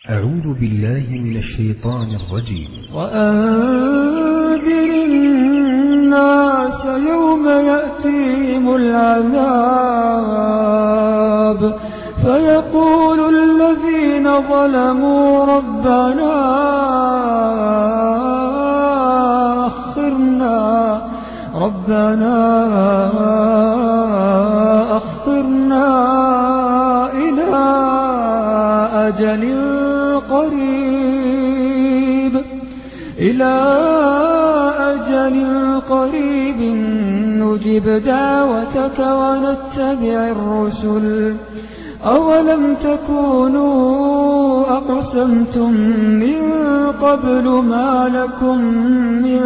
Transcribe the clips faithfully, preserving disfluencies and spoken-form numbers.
أعوذ بالله من الشيطان الرجيم. وأنذر الناس يوم يأتيهم العذاب فيقول الذين ظلموا ربنا أخرنا ربنا أخرنا إلى أجل قريب إلى أجل قريب نجب دعوتك ونتبع الرسل أولم تكونوا أقسمتم من قبل ما لكم من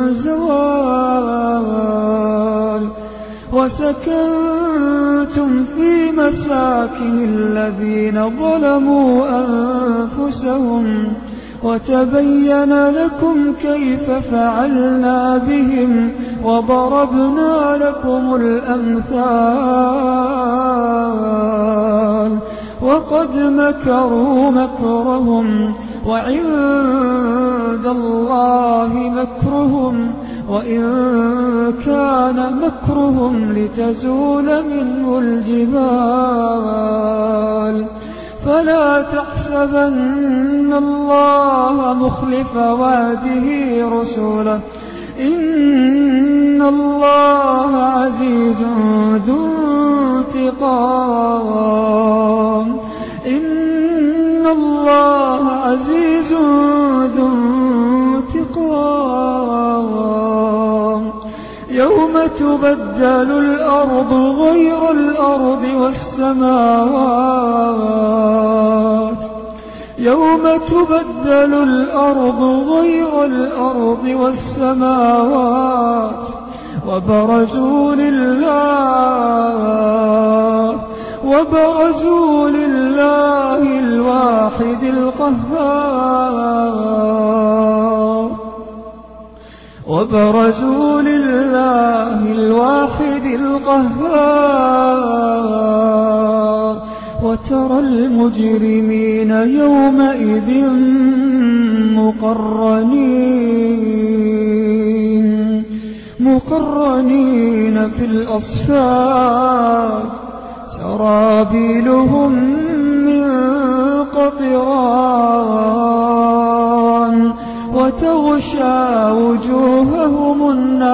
زوال وسكنتم في مساكن الذين ظلموا أنفسهم وتبين لكم كيف فعلنا بهم وضربنا لكم الأمثال وقد مكروا مكرهم وعند الله مكرهم وإن كان مكرهم لتزول منه الجبال فلا تحسبن الله مخلف وعده رسله إن الله عزيز ذو انتقام إن الله عزيز ذو انتقام يوم تبدل الأرض غير الأرض والسماوات يوم تبدل الأرض غير الأرض والسماوات وبرزوا لله وبرزوا لله الواحد القهار وبرزوا لله الواحد القهار وترى المجرمين يومئذ مقرنين مقرنين في الأصفاد سرابيلهم من قطران وتغشى وجوههم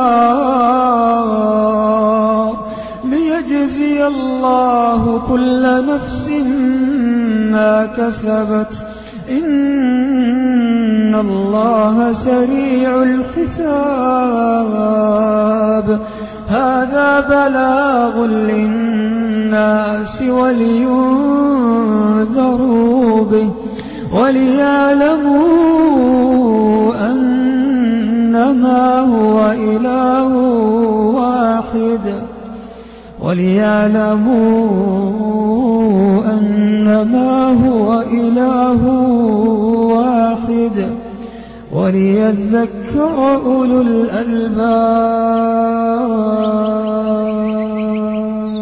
النار ليجزي الله كل نفس ما كسبت إن الله سريع الحساب هذا بلاغ للناس ولينذروا به وليعلموا أنما هو إله واحد وليعلموا أنما هو إله واحد وليذكر أولو الألباب.